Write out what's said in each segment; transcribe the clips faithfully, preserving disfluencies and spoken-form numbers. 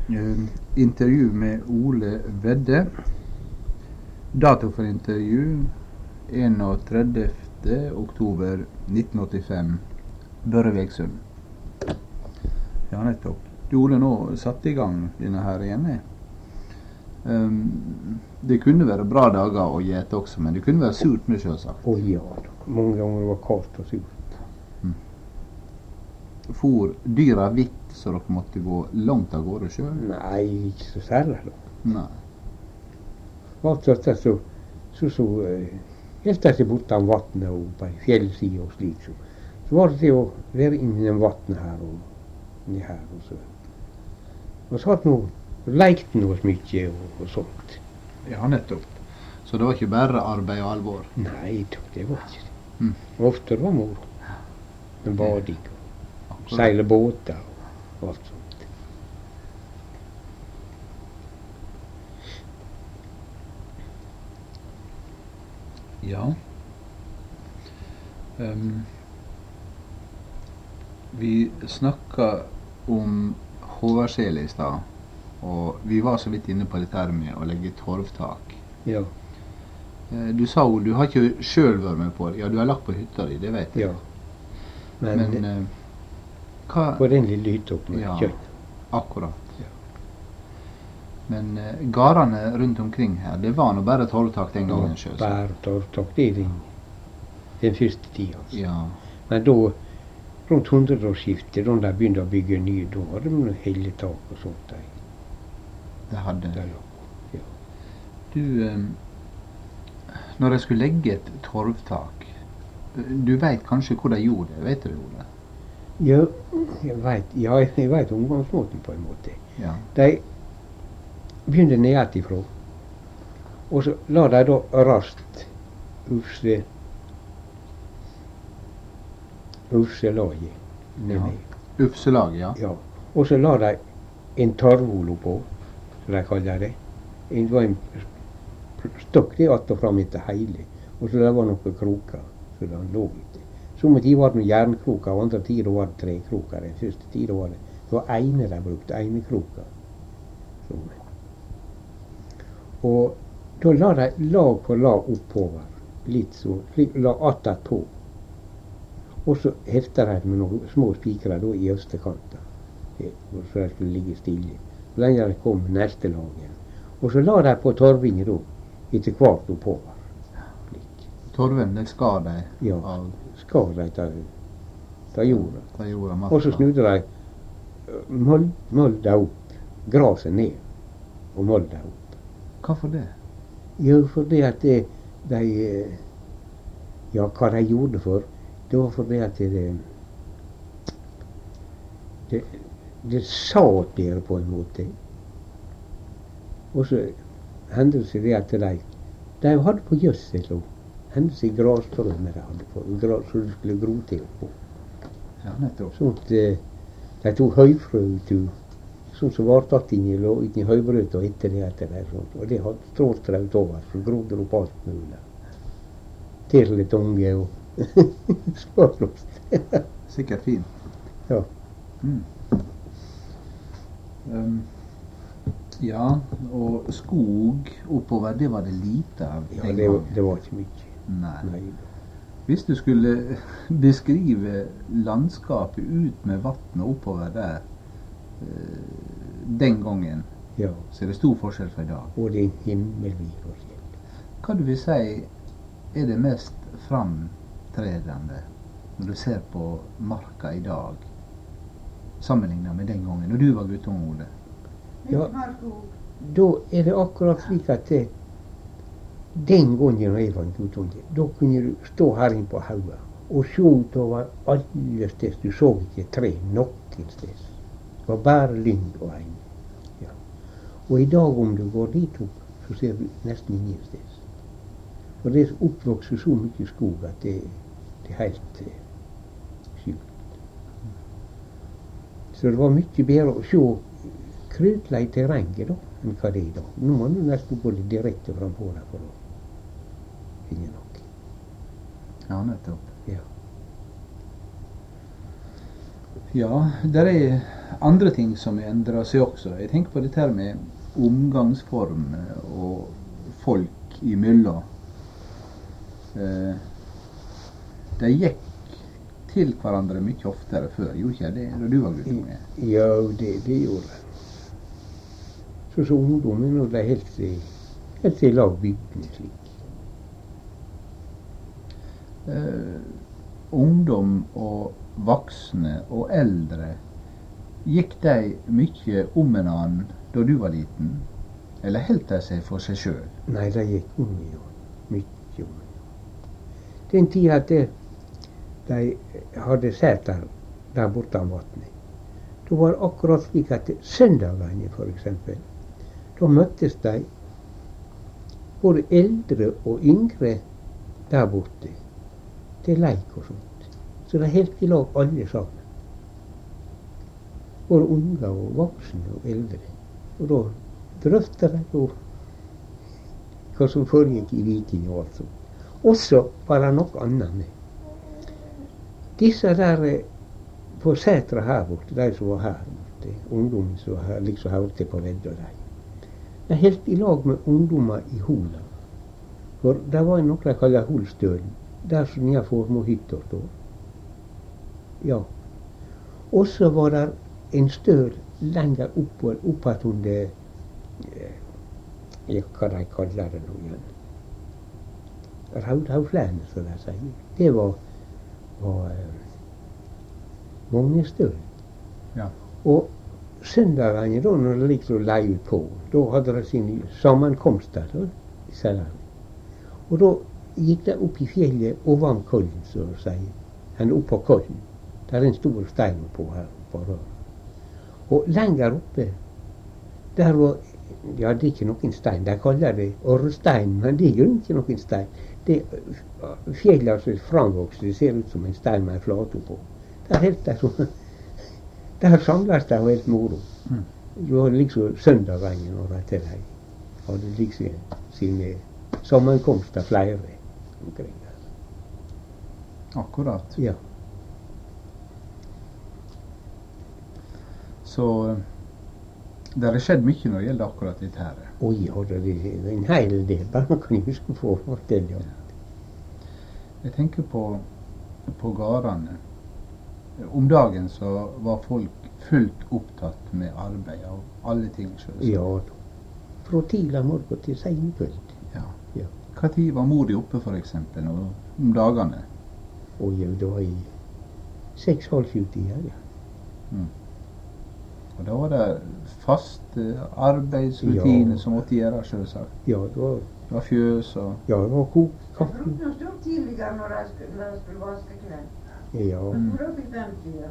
Uh, intervju med Ole Vedde. Dato for intervju enogtredivte oktober nitten åttifem. Børre Vegsund. Ja, nettopp. Du, Ole, nå satte i gang denne her igjen. Um, det kunne være bra dager å gjete også, men det kunne være surt med selvsagt. Å ja, mange ganger var kaldt og surt. For dyra vitt, så dere måtte gå langt av gårde selv? Nei, ikke så særlig langt. Nei. Alt dette så, så, så uh, helt etter borte av vattnet og på fjellsiden og slik, så, så var det å være inne i vattnet her og ned her og så. Og så hadde noe, lekte noe mye og, og sånt. Ja, nettopp. Så det var ikke bare arbeid og alvor? Nei, det var ikke det. Mm. Ofte var moro. Men bading. Seile båter og alt sånt. Ja. Um, vi snakka om Håvarsele i stad, og vi var så vidt inne på dette her med å legge torvtak. Ja. Uh, du sa jo, du har ikke selv vært med på det. Ja, du har lagt på hytta di, det vet jeg. Ja. Men, Men uh, hva? På den lille hytta med ja, kjøtt. Akkurat. Ja. Men uh, gardene rundt omkring her, det var nå bare torvtak den gangen selv. Ja, bare torvtak, det er den, den første tida. Altså. Ja. Men da, rundt hundreårsskiftet, da de begynte å bygge nye, da hadde de hele tak og sånt. Der. Det hadde. Der, ja. Du, um, når jeg skulle legge et torvtak, du vet kanskje hvor de gjorde det, vet du det? Ja, jeg vet, ja, jeg vet omgangsmåten på en måte. Ja. De begynte nedatifra, og så la de da raskt ufse, ufselaget ned. Ufselaget, ja. Ja. Og så la de en torvholo på, som de kaller det. Det var en stokk det att og fram etter hele, og så det var noen kroker, så det lå etter. Somme tid var det noen jernkroker, og andre tid var det trekroker. Den første tid var det, det var ene de brukte, ene kroker. Sånn. Og da la de lag på lag oppover, litt så, slik la attat på. Og så hefter de med noen små spikere da i østekanten, så de skulle ligge stille. Så lenge de kom neste lag igjen. Og så la de på torvinge da, etter hvert oppover. Torven, det skar de ja, av? skar de ta, ta jorda. Ta jorda og så snudde de møl, mølda opp, graset ned, og mølda opp. Hvorfor det? Jo, fordi at det, de, ja, hva de gjorde for, det var fordi at det, det, det satt bedre på en måte. Og så hendte det seg det at de, de hadde på gjødsel og hendte seg grasstrømmer de hadde på, gras, så det skulle gro til på. Ja, nettopp. Sånn at de tok høyfrø ut, sånn som var tatt inn i, inn i høybrøt og etter det etter det, sånt. Og det hadde strålstraut over, så grodde det opp alt mulig. Til litt unge og småblomst. Sikkert fint. Ja. Mm. Um, ja, og skog oppover, det var det lite av. Ja, det var, det var ikke mye. Nei. Nei. Hvis du skulle beskrive landskapet ut med vattnet oppover der, eh, den gangen, ja, så er det stor forskjell fra i dag. Og det er himmelvid forskjell. Hva du vil si er det mest framtredende når du ser på marka i dag, sammenlignet med den gangen, når du var guttunge, Ole? Ja, da er det akkurat slik at det, den gangen når jeg var guttunge, da kunne du stå her inne på haugen og se utover alle steder. Du så ikke tre noen sted. Det var bare lyng og ein. Ja. Og i dag om du går dit opp, så ser du nesten ingen sted. For det er oppvokset så mye skog at det, det er helt eh, sjukt. Så det var mye bedre å se krøtla i terrenget da, enn hva det er i dag. Nå må du nesten gå litt direkte fram på det for å finne noe. Ja, nettopp. Ja. Ja, det er andre ting som endrer seg også. Jeg tenker på dette her med omgangsform og folk imellom. Eh, de gikk til hverandre mye oftere før, gjorde ikke det, da du var guttunge? Ja, det, det gjorde jeg. Så så ungdommen, og de helt til, helt til lag bygdene slik. Eh, ungdom og voksne og eldre, gikk de mye om en annen da du var liten? Eller helt de seg for seg sjøl? Nei, de gikk om i år. Mye om i år. Den tida at det, de hadde seter der borte av vatnet, da var det akkurat slik at søndagene for eksempel, da møttes de både eldre og yngre der borte til leik og sånt. Så de helt i lag alle sammen. Både unge og voksne og eldre. Og da drøftet de jo hva som foregikk i Viking og alt sånt. Og så var det noe annet med. Disse der på setra her borte, de som var her borte, ungdommen som var her, liksom hørte på vedda de. De helt i lag med ungdommer i Hola. For det var noe de kaller Holstølen, der som nye formåhytter står. Ja. Og så var det en støl lenger oppå, oppatunde, eh, ja, hva de kaller det nå igjen. Raudhaugflene, som de sier. Det var, var eh, mange støl. Ja. Og søndagene, da, når det liksom lei ut på, da hadde de sine sammenkomster, da, i Sælland. Og da gikk de opp i fjellet ovan kollen, så å si. Han opp på kollen. Der er en stor stein på her. På og lenger oppe, der var, ja, det er ikke noen stein. De kaller det orrstein, men det er jo ikke noen stein. Det fjellet som er framvokst, det ser ut som en stein med en flate på. Der helt der sånn. Der samles de og helt moro. Mm. Det var liksom søndagene når de til de hadde liksom sine sammenkomster flere omkring der. Akkurat. Ja. Så det har skjedd mye når det gjelder akkurat dette her. Oi, hadde det en hel del. Bare man kan huske på å fortelle. Ja. Jeg tenker på, på gårdene. Om dagen så var folk fullt opptatt med arbeid og alle ting selv. Ja, fra tidlig morgen til sen kveld. Ja. Ja. Hva tid var mor di oppe for eksempel, om dagene? Og ja, det var i seks-halv sju-tida, ja. Mm. Og da var det fast uh, arbeidsrutine Ja. som måtte gjøre, selvsagt. Ja, det var, Det var fjøs og... ja, det var kok Jeg kaffe. brukte noe stort tidligere når jeg skulle, når jeg skulle vaske klær. Ja. Mm. Hvor opp i den tida.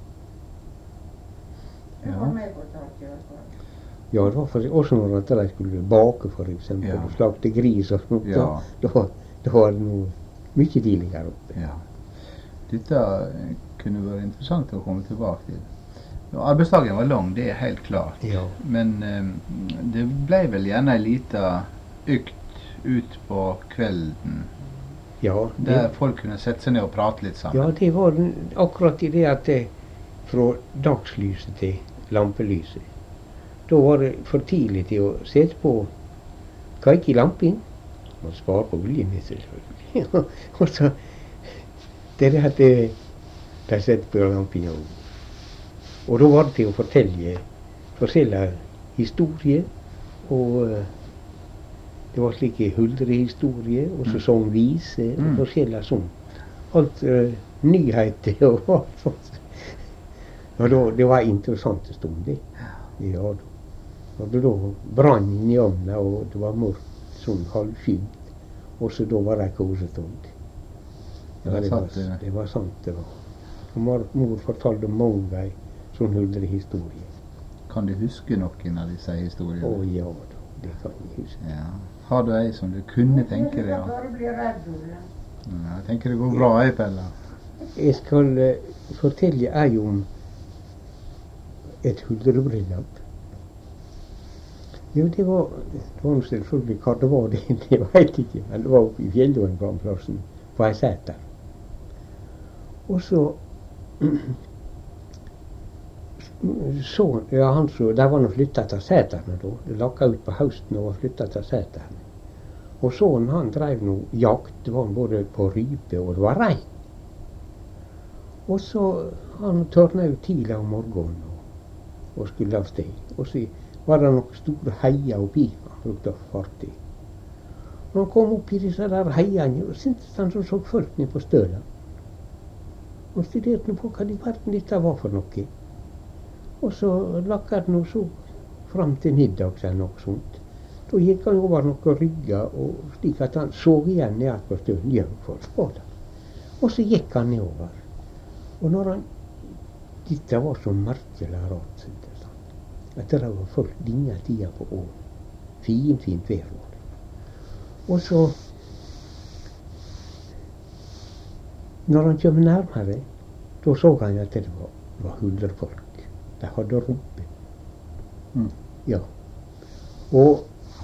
Det Ja. var meg fortalt i hvert fall. Ja, det var for, også når de skulle bake, for eksempel, Ja. og slakte gris og sånt. Ja. Da, da, da var det noe mye tidligere oppe. Ja. Dette eh, kunne vært interessant å komme tilbake til. Ja, arbeidsdagen var lang, det er helt klart. Ja. Men eh, det ble vel gjerne en liten økt ut på kvelden, Ja, der det, folk kunne sette seg ned og prate litt sammen. ja, det var den, akkurat i det at det, fra dagslyset til lampelyset, da var det for tidlig til å sette på kveike i lampen. Man sparer på oljen, selvfølgelig. Og så det er det at det, de setter på lampen. Og, og da var det til å fortelle, fortelle historier, og eh, det var slike huldrehistorier, og så Mm. sang vise, og Mm. forskjellig sånn. Alt uh, nyheter og alt sånt. Og da, det var en interessant stund, det. Ja, da. Og da brann inn i ovnen, og det var mørkt, sånn halvskymt. Og så da var det kosestund. Ja, Det det var var, sant, det. det var sant, det var. Og mor, mor fortalte mange ei sånn huldrehistorie. Kan du huske noen av disse historiene? Å ja da, det kan jeg huske. Ja. Har du ei som du kunne tenke deg? Jeg Ja. bare blir redd, Ole. Ja, jeg tenker det går bra, jeg, Pella. Jeg skal eh, fortelle ei om et huldrebryllup. Jo, det var, det var selvfølgelig hva det var, det, det vet jeg ikke, men det var oppe i Fjellåen på den plassen, på ei sæter. Og så så, ja, han så, der var nå flyttet til Sæterne da. Det lakket ut på høsten og var flyttet til Sæterne. Og sånn han drev nå jakt, det var både på rype og det var rein. Og så han tørnet ut tidlig om morgenen og, og skulle av sted. Og så var det noen store heier oppi, han brukte fart i. Når han kom opp i disse der heiene, syntes han så så folk ned på støla. Og studerte på hva de verden dette var for noe. Og så lakket han så fram til middags eller noe sånt. Da gikk han over noen rygger, og slik at han så igjen ned på stølen. Ja, for skål. Og så gikk han nedover. Og når han, dette var så merkelig rart, syntes han. At det var folk denne tida på året. Fint, fint vær var det. Og så, når han kom nærmere, da så han at det var, var hulderfolk. De hadde rumpe. Mm. Ja. Og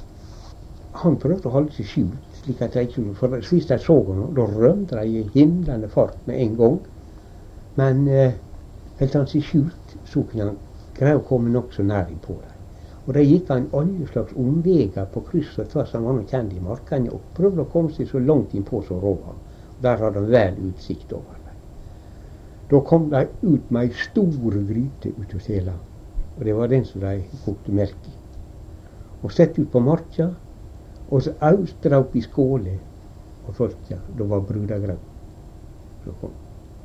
han prøvde å holde seg skjult, slik at de ikke, for sist de så ham, da rømte de i himlende fart med en gang. Men eh, helt han seg skjult, så kunne han greie å komme nok så nær på dem. Og da gikk han alle slags omveger på kryss og tvers, han var nok kjent i markene, og prøvde å komme seg så langt innpå så rå han. Der hadde han vel utsikt over dem. Da kom de ut med ei stor gryte ut av sela, og det var den som de kokte melk i. Og sett ut på marka, og så auste de opp i skåle, og folka, da var brudagraut. Så kom.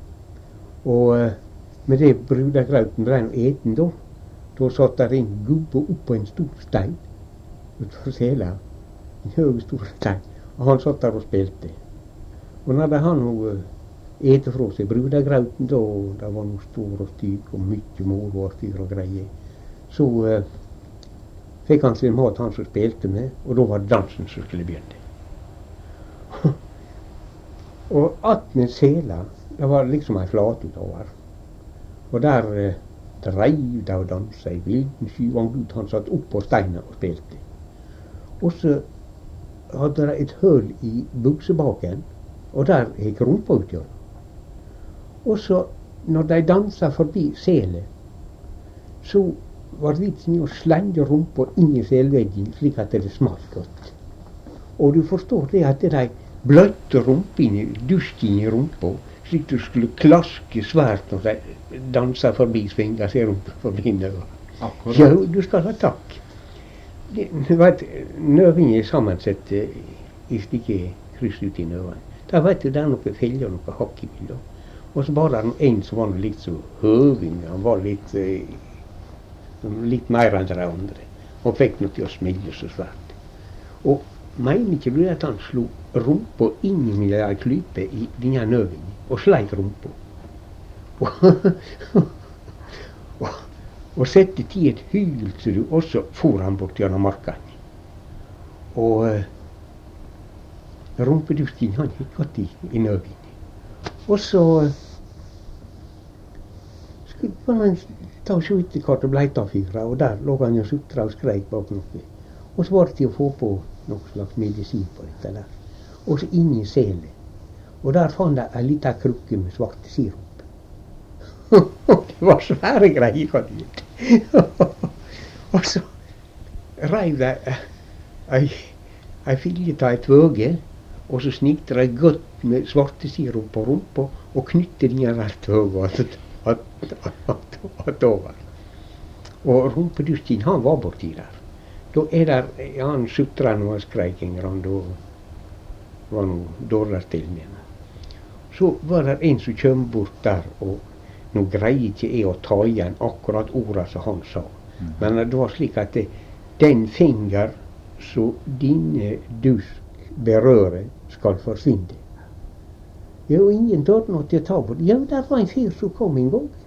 Og eh, med det brudagrauten ble han eten da, da satt der en gubbe opp på en stor stein, utenfor sela, en høy stor stein, og han satt der og spilte. Og når han nå ete fra seg brudagrauten da, og det var noe stor og stygg, og mye moro og styr og greier, så eh, fikk han sin mat, han som spilte med, og da var det dansen som skulle begynne. Og attmed sela, det var liksom ei flate utover. Og der eh, dreiv de og dansa i vilden sky, og Gud han satt opp på steinen og spilte. Og så hadde de et høl i buksebaken, og der gikk rumpa ut gjennom. Og så, når de dansa forbi selet, så var vitsen i å slenge rumpa inn i selvveggen, slik at det smalt godt. Og du forstår det at de bløtte rumpa inn i, dusken i rumpa, slik du skulle klaske svært når de dansa forbi, svinga seg rundt forbi nøva. Akkurat. Ja, du skal ha takk. Det, du vet, nøvingen er sammensett eh, i slike kryss ut i nøvene. Da vet du, det er noe felger og noe hakk i bildet. Og så var det en som var litt så høving, han var litt, eh, litt mer enn de andre, og fikk noe til å smile så svært. Og mener ikke du at han slo rumpa inn i en klype i denne nøvingen, og sleik rumpa. Og, og, og sette til et hyl, så du, og så for han bort gjennom markene. Og eh, rumpedusken han gikk godt i, i nøvingen. Og så skulle han ta og se etter hvert og bleitafyra, og der lå han og sutra og skreik bak noe. Og så var det til å få på noe slags medisin på dette der. Og så inn i selet. Og der fant de en liten krukke med svarte sirup. Det var svære greier, kan du gjøre. Og så reiv de ei, ei filje av et vøge, og så snikte de godt med svarte sirup på rumpa, og knytte den rett vøge att over. Og rumpedusken, han var borti der. Da er der, ja, han sutra noe skreiking, og da var noe dårlig til med meg. Så var det en som kom bort der, og nå greier ikke jeg å ta igjen akkurat ordet som han sa. Mm. Men det var slik at det, den finger som dine dusk berører, skal forsvinne. Ja, og ingen tørte noe til å ta på det. Ja, der var en fyr som kom en gang.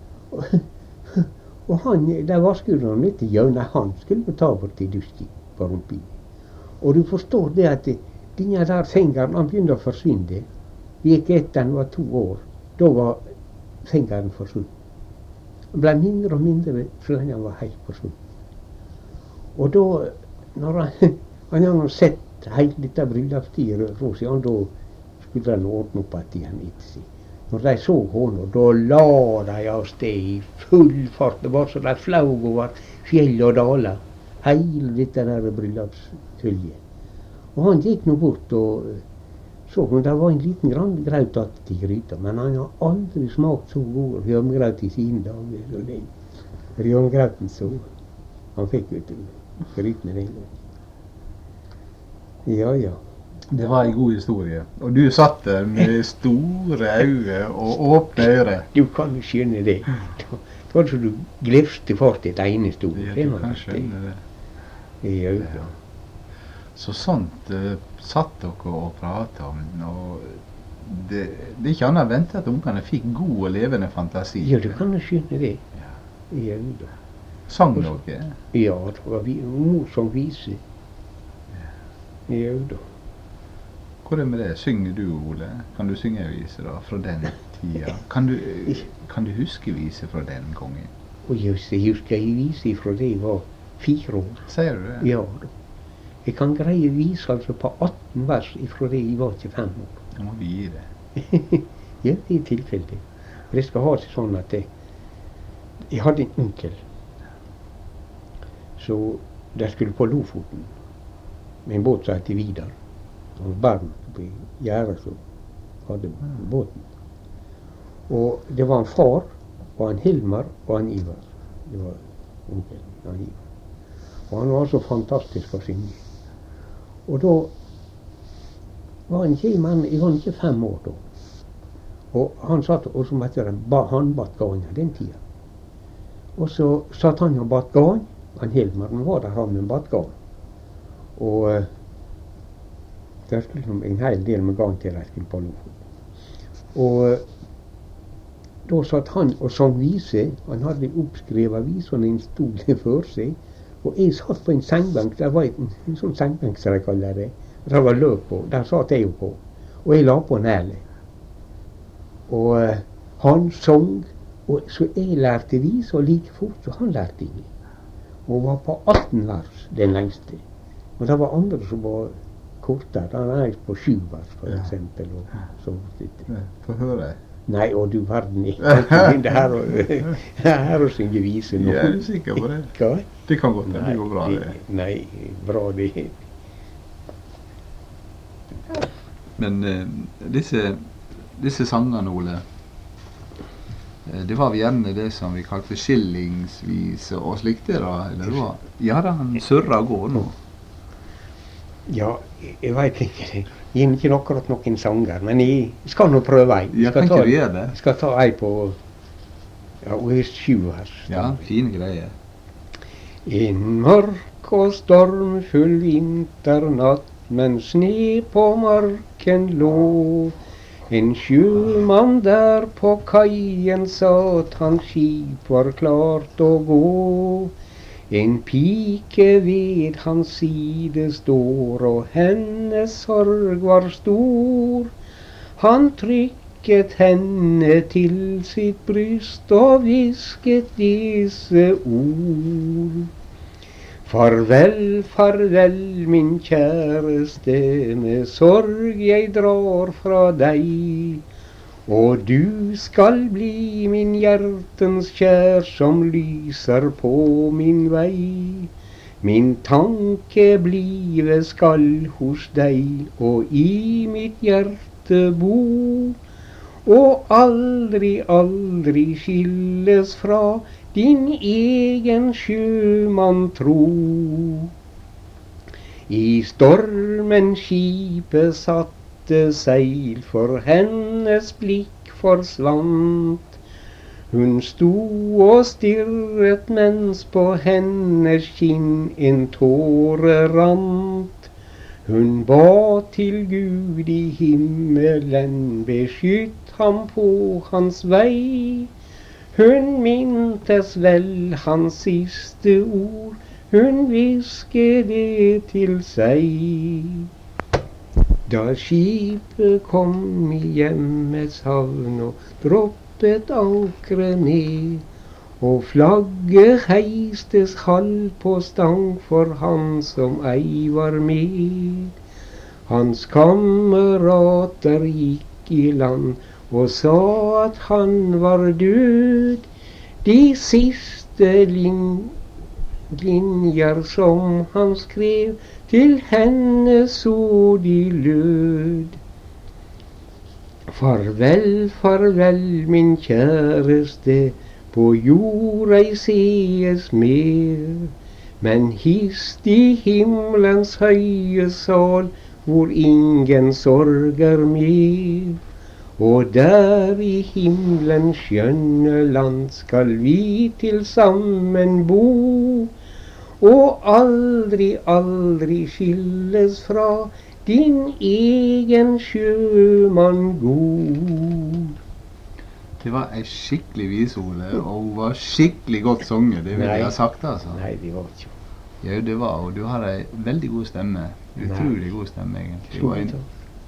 Og han, der var skulle han litt, ja, nei, han skulle ta bort til dusken på rumpen. Og du forstår det at denne der fingeren, han begynte å forsvinne. Gikk etter han var to år, da var fingeren forsvunnet. Han ble mindre og mindre så lenge han var helt forsvunnet. Og da, når han, han hadde sett hele dette bryllupsstyret fra seg, da skulle han ordne opp at han etter seg. Når de så henne, da la de av sted i full fart. Det var så de flaug over fjell og daler. Hele dette der bryllupsfølget. Og han gikk nå bort og så hun, det var en liten grann graut att i gryta, men han har aldri smakt så god rjømgraut i sine dager. Så den rjømgrauten så han fikk ut grytene den gangen. Ja, ja. Det var en god historie. Og du satt der med store øyne og åpne ører. Du kan jo skjønne det. Da var det så du glefste fart et ene stol. Ja, du kan skjønne det. Ja, ja. Så sånt uh, satt dere og pratet om, og det, det er ikke annet å vente at ungene fikk god og levende fantasi. Ja, du kan jo skjønne det. Ja. Ja, da. Sang dere? Ja, det var vi, mor som vise. Ja, da. Hvor er det med det? Synger du, Ole? Kan du synge vise da, fra den tida? Kan du, kan du huske vise fra den gangen? Og just, jeg husker jeg vise fra det jeg var fire år. Sier du det? Ja, da. Jeg kan greie vise altså på atten vers ifra det jeg var til fem år. Da må vi gi det. Ja, det er tilfeldig. Og det skal ha seg sånn at jeg, jeg hadde en onkel. Så der skulle på Lofoten med en båt som heter Vidar. Og barn på gjerdet som hadde båten. Og det var en far, og en Hilmar, og en Ivar. Det var onkelen, en Ivar. Og han var så fantastisk å synge. Og da var han ikke, men jeg var ikke fem år da. Og han satt og som heter han, han batt garn den tida. Og så satt han og batt garn, han Hilmar, han var der han med batt garn. Og uh, det var liksom en hel del med garn til jeg skulle på Lofoten. Og uh, da satt han og sang vise, han hadde oppskrevet visene i en stol for seg. Og jeg satt på en sengbank, det var en, en sånn sengbank som de kaller det. Og det var løp på, der satt jeg jo på. Og jeg la på næle. Og uh, han sang, og så jeg lærte vis, og like fort så han lærte ingen. Og var på atten vers, den lengste. Og det var andre som var kortere, han er på sju vers for Ja. eksempel. Og så, Få høre. nei, og du verden, jeg kan ikke begynne her og, her og synge vise nå. Ja, er du sikker på det? Hva? Det kan godt være, det går bra det. Nei, bra det. Men eh, disse, disse sangene, Ole, eh, det var gjerne det som vi kalte skillingsvise og slikt det da, eller det var? Ja da, han surrer og går nå. Ja, jeg vet ikke det. Jeg er ikke akkurat noen sanger, men jeg skal nå prøve ei. Ja, kan ikke du gjøre det? Jeg skal ta ei på, ja, og jeg er sju her. Ja, fine greier. En mørk og stormfull vinternatt, men sne på marken lå. En sjømann der på kaien satt, hans skip var klart å gå. En pike ved hans side står, og hennes sorg var stor. Han trykket henne til sitt bryst og hvisket disse ord. Farvel, farvel, min kjæreste, med sorg jeg drar fra deg. Og du skal bli min hjertens kjær som lyser på min vei. Min tanke blive skal hos deg og i mitt hjerte bo. Og aldri, aldri skilles fra din egen sjømann tro. I stormen skipet satt seil, for hennes blikk forsvant. Hun sto og stirret mens på hennes kinn en tåre rant. Hun ba til Gud i himmelen, beskytt ham på hans vei. Hun mintes vel hans siste ord, hun hvisket det til seg. Da skipet kom i hjemmets havn og droppet ankeret ned, og flagget heistes halv på stang for han som ei var med. Hans kamerater gikk i land, og sa at han var død. De siste lin linjer som han skrev, til henne så de lød. Farvel, farvel, min kjæreste, på jord ei sees mer, men hist i himmelens høye sal, hvor ingen sorger mer. Og der i himmelens skjønne land skal vi til sammen bo, og aldri, aldri skilles fra din egen sjømann god. Det var ei skikkelig vise, Ole, og hun var skikkelig godt sunget, det vil jeg ha sagt, altså. Nei, det var ikke. Ja, det var, og du har ei veldig god stemme. Utrolig god stemme, egentlig. Det var en,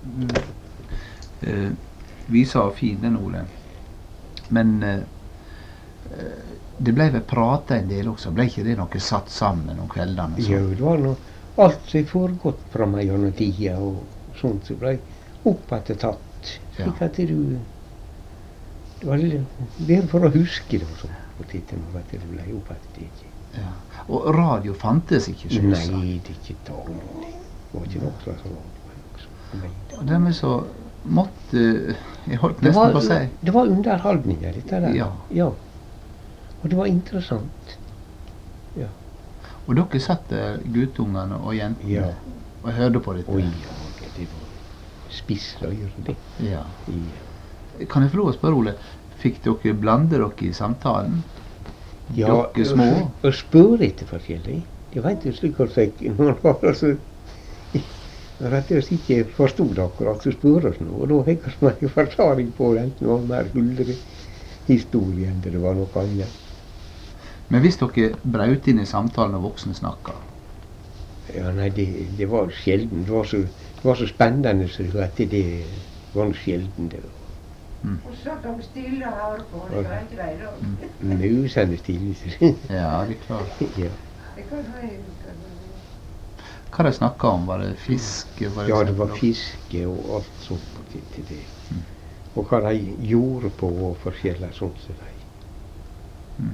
uh, visa var fin, den, Ole. Men uh, det ble vel prata en del også, ble ikke det noe satt sammen om kveldene? Jo, det var noe, alt som foregått fra meg gjennom tida, og sånt som ble oppatetatt, slik at du, det var bare for å huske det, og sånn, og titte med at det ble oppatetatt. Ja. Og radio fantes ikke, selvsagt? Nei, det er ikke dag. Det var ikke noe slags radio. Og dermed så måtte, jeg holdt nesten på å si. Det var underholdninger, dette der. Ja. Ja. Og det var interessant. Ja. Og dere satt der, guttungene og jentene, Ja. og hørte på dette? Oi, ja, det var spissøyre, det. Ja. Ja. Kan jeg få lov å spørre, Ole, fikk dere blande dere i samtalen? Ja, Dere små? og, og spørre etter forskjellig. Det var ikke slik at jeg, når man var altså, når jeg ikke forstod akkurat, så spør oss noe, og da fikk vi meg forklaring på det, enten det var mer huldre historie enn det var noe annet. Men hvis dere braut inn i samtalen og voksne snakket? Ja, nei, det, det var sjelden. Det var så, det var så spennende, så det, at det, det var noe sjelden. Det var. Mm. Og så tok stille og hørte på, det var ikke det da. Musende stille. Ja, det er klart. Ja. Det kan være, Hva de snakket om? Var det fiske? For Ja, det var eksempel? fiske og alt sånt til, til det. Mm. Og hva de gjorde på og forskjellig sånt som de. Mm.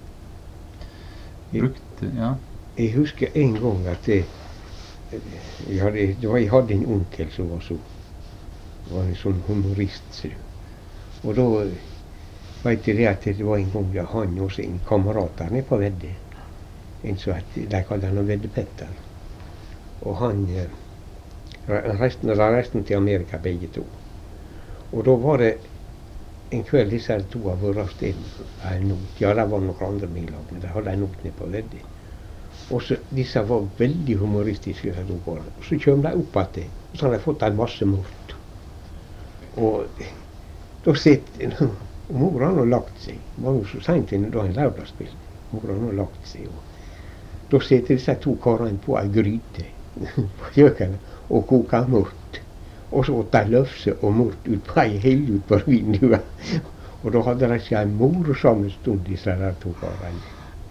Brukte, ja. Jeg husker en gang at det, jeg, hadde, det var, jeg hadde en onkel som var så, var en sånn humorist, ser du. Og da vet jeg det at det var en gang da han og sin kamerat der nede på Vedde. En som at de kalte han Vedde Petter. Og han eh, reiste, reiste til Amerika begge to. Og da var det en kveld disse her to har vært av sted med en not. Ja, det var noen andre med i lag, men de hadde en not nede på Vedde. Og så disse var veldig humoristiske. Og så kom de opp at det, og så hadde de fått en masse mort. Og da sitter mor han har lagt seg. Det var jo så sent inn da en lørdagsspill. Mor han har lagt seg. Og da sitter disse to karene på ei gryte på kjøkkenet og koker mort. Og så åt de løfse og mort ut på ei helle ut på vinduet. Og da hadde de ikke en morsom stund, disse der to karene.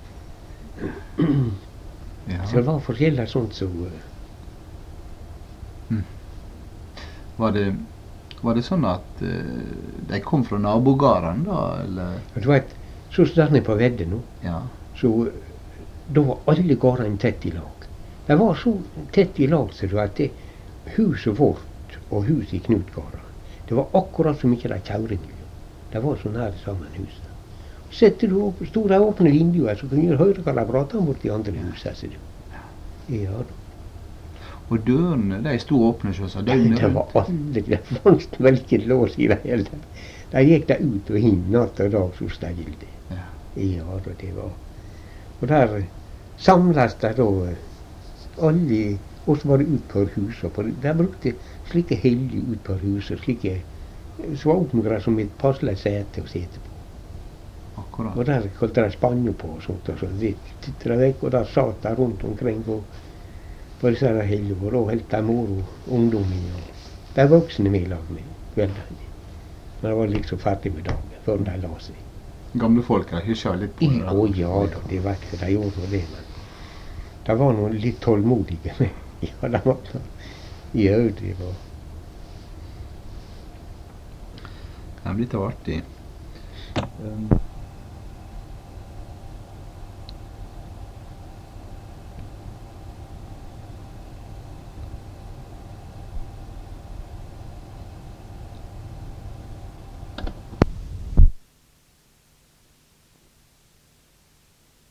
Ja. Så det var forskjellig sånt som Mm. Var det, var det sånn at uh, de kom fra nabogården da, eller? Du vet, så der nede på Vedde nå, Ja. så da var alle gårdene tett i lag. De var så tett i lag så at det, huset vårt og huset i Knutgården, det var akkurat som ikke de kjauringene. De var så nær sammen husene. Setter du opp store åpne vinduer, så kunne du høre hva de pratet om borti andre huset, ser du. Ja da. Og dørene, de sto åpne selvsagt Det døgnet var rundt. aldri, det fanns vel ikke lås i det hele tatt. Da gikk de ut og inn natt og dag, så stod det. Ja. Ja da, det var. Og der samles de da alle, og så var det ut på huset. På, de brukte slike helger ut på huset, slike svagmugrer som et passelig sete å sete på. Akkurat. Og der kalte de spanne på og sånt, og så tittet de vekk, og der satt de rundt omkring og på disse her helger, og da holdt de moro ungdommen og de voksne med i lag med kveldene. Men det var liksom ferdig med dagen, før de la seg. Gamle folk har hysja litt på det. Å ja da, det vet jeg, de gjorde nå det, men de var noen litt tålmodige med. Ja, de var ja, det var. Det blir artig. Um,